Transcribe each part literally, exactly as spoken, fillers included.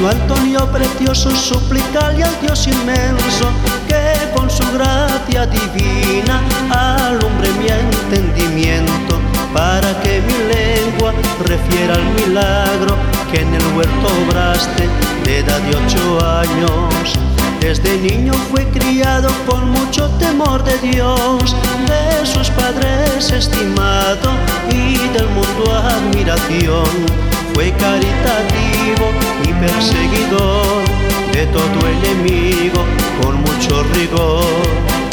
niño Antonio precioso, suplicarle al Dios inmenso que con su gracia divina alumbre mi entendimiento, para que mi lengua refiera al milagro que en el huerto obraste de edad de ocho años. Desde niño fue criado con mucho temor de Dios, de sus padres estimado y del mundo admiración. Fue caritativo y perseguidor de todo enemigo con mucho rigor.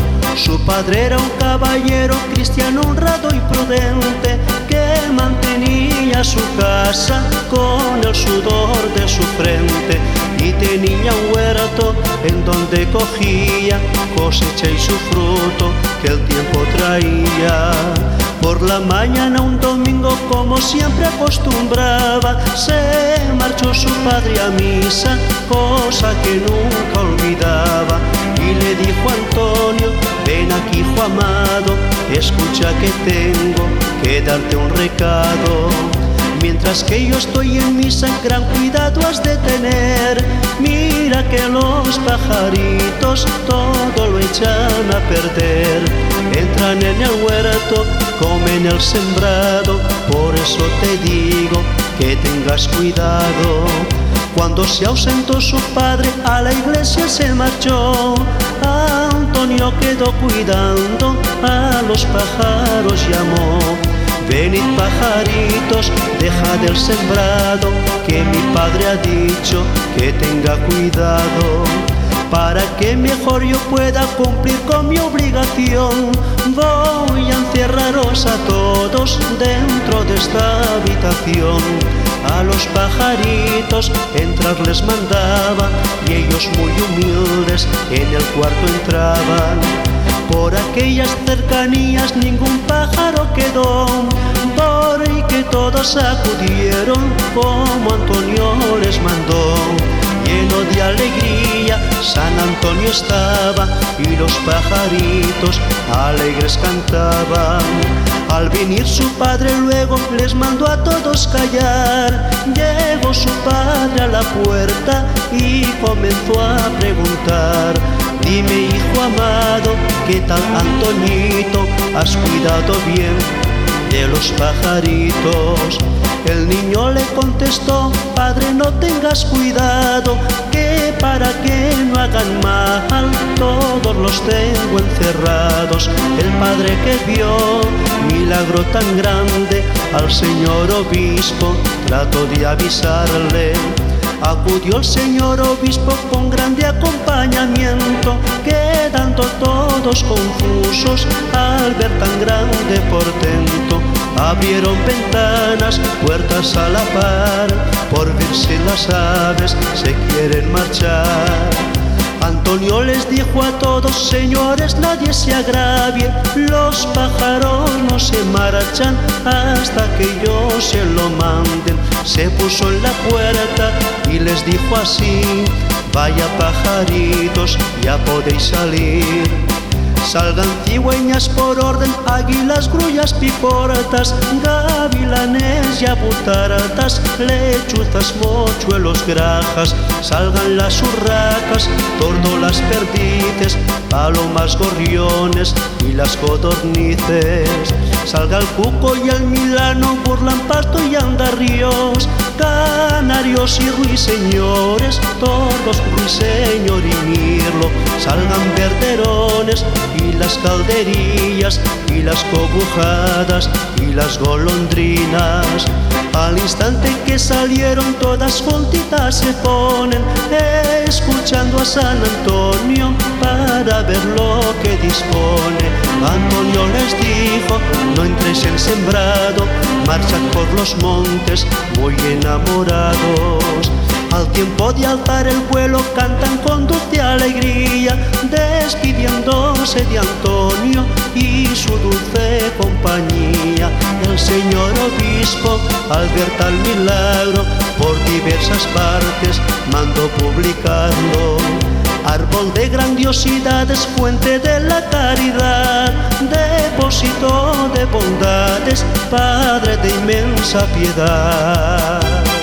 Su padre era un caballero cristiano honrado y prudente, que mantenía su casa con el sudor de su frente, y tenía un huerto en donde cogía cosecha y su fruto que el tiempo traía. Por la mañana un domingo, como siempre acostumbraba, se marchó su padre a misa, cosa que nunca olvidaba, y le dijo a Antonio: ven aquí, hijo amado, escucha que tengo que darte un recado. Mientras que yo estoy en misa, gran cuidado has de tener. Mira que los pajaritos todo lo echan a perder. Entran en el huerto, comen el sembrado, por eso te digo que tengas cuidado. Cuando se ausentó su padre, a la iglesia se marchó. Antonio quedó cuidando, a los pájaros llamó: venid pajaritos, dejad el sembrado, que mi padre ha dicho que tenga cuidado. Para que mejor yo pueda cumplir con mi obligación, voy a encerraros a todos dentro de esta habitación. A los pajaritos entrar les mandaba, y ellos muy humildes en el cuarto entraban. Por aquellas cercanías ningún pájaro quedó, porque todos acudieron como Antonio les mandó. Lleno de alegría San Antonio estaba, y los pajaritos alegres cantaban. Al venir su padre luego les mandó a todos callar. Llegó su padre a la puerta y comenzó a preguntar: dime, hijo amado, ¿qué tal Antoñito? ¿Has cuidado bien de los pajaritos? El niño le contestó: padre, no tengas cuidado, que para que no hagan mal todos los tengo encerrados. El padre que vio milagro tan grande, al señor obispo trató de avisarle. Acudió el señor obispo con grande acompañamiento, quedando todos confusos al ver tan grande portento. Abrieron ventanas, puertas a la par, por ver si las aves se quieren marchar. Antonio les dijo a todos: señores, nadie se agravie, los pájaros no se marchan hasta que yo se lo manden. Se puso en la puerta y les dijo así: vaya pajaritos, ya podéis salir. Salgan cigüeñas por orden, águilas, grullas, piportas, gavilanes y abutartas, lechuzas, mochuelos, grajas. Salgan las urracas, tórtolas, perdices, palomas, gorriones y las codornices. Salga el cuco y el milano, burlan, pasto y andarríos, canarios y ruiseñores, todos ruiseñor y mirlo. Salgan verderones y las calderillas y las cogujadas y las golondrinas. Al instante que salieron todas juntitas se ponen, escuchando a San Antonio para ver lo que dispone. Antonio les dijo: no entréis en sembrado, marchad por los montes muy enamorados. Al tiempo de alzar el vuelo cantan con dulce alegría, despidiéndose de Antonio y su dulce compañía. El señor obispo, al ver tal milagro, por diversas partes mandó publicarlo. Árbol de grandiosidades, fuente de la caridad, depósito de bondades, Padre de inmensa piedad.